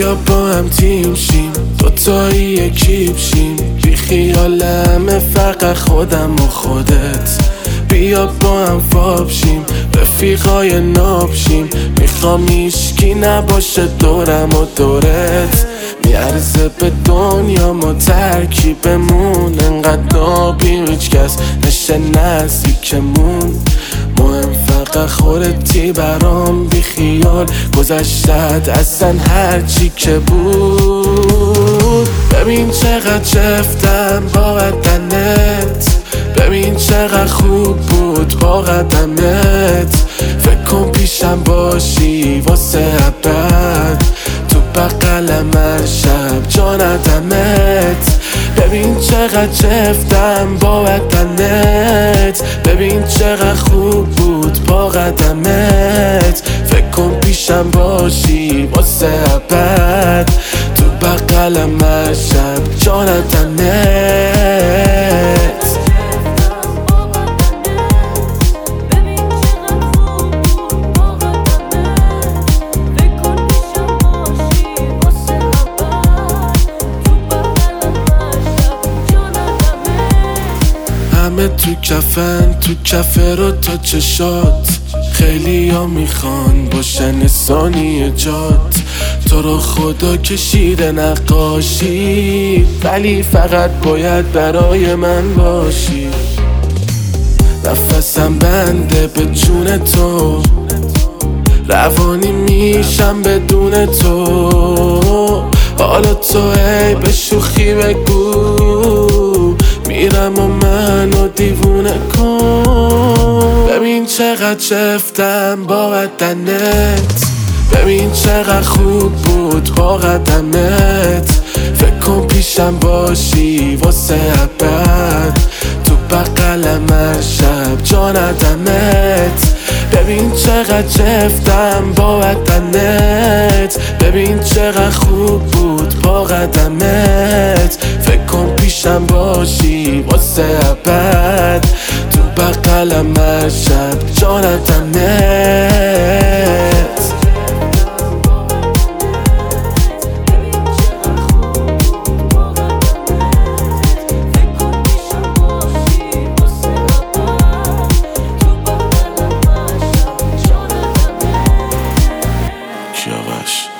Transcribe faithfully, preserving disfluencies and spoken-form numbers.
بیا با هم تیم شیم، دوتایی یکیب شیم، بی خیال همه فقط خودم و خودت. بیا با هم فاب شیم، رفیقای ناب شیم، میخوام هیچکی نباشه دورم و دورت. میارزه به دنیا ما ترکیبمون، انقدر نابیم هیچ کس نشه نزدیکمون. مهم فقط خودتی برام، بی خیال گذشتت اصلا هرچی که بود. ببین چقدر چفتم با قدنت، ببین چقدر خوب بود با قدمت. فکر کن پیشم باشی واسه ابد، تو بغلم هر شب جانتمت. ببین چقدر چفتم با بدنت، ببین چقدر خوب بود با قدمت. فکر کن پیشم باشی واسه ابد، تو بغلم هر شب جانتمت. همه تو کفن، تو کفه رو تا چشات. خیلی ها میخوان باشن ثانیه جات، تو رو خدا کشیده نقاشی، ولی فقط باید برای من باشی. نفسم بنده به جون تو، روانی میشم بدون تو. حالا تو ای به شوخی بگو، میرم و منو دیوونه کن. ببین چقدر چفتم با بدنت، ببین چقدر خوب بود با قدمت. فکر کن پیشم باشی واسه ابد، تو بغلم هر شب جانتمت. ببین چقدر چفتم با بدنت، ببین چقدر خوب بود با قدمت. فکر کن پیشم باشی واسه ابد، تو بغلم هر شب جانتمت. Kiyavaş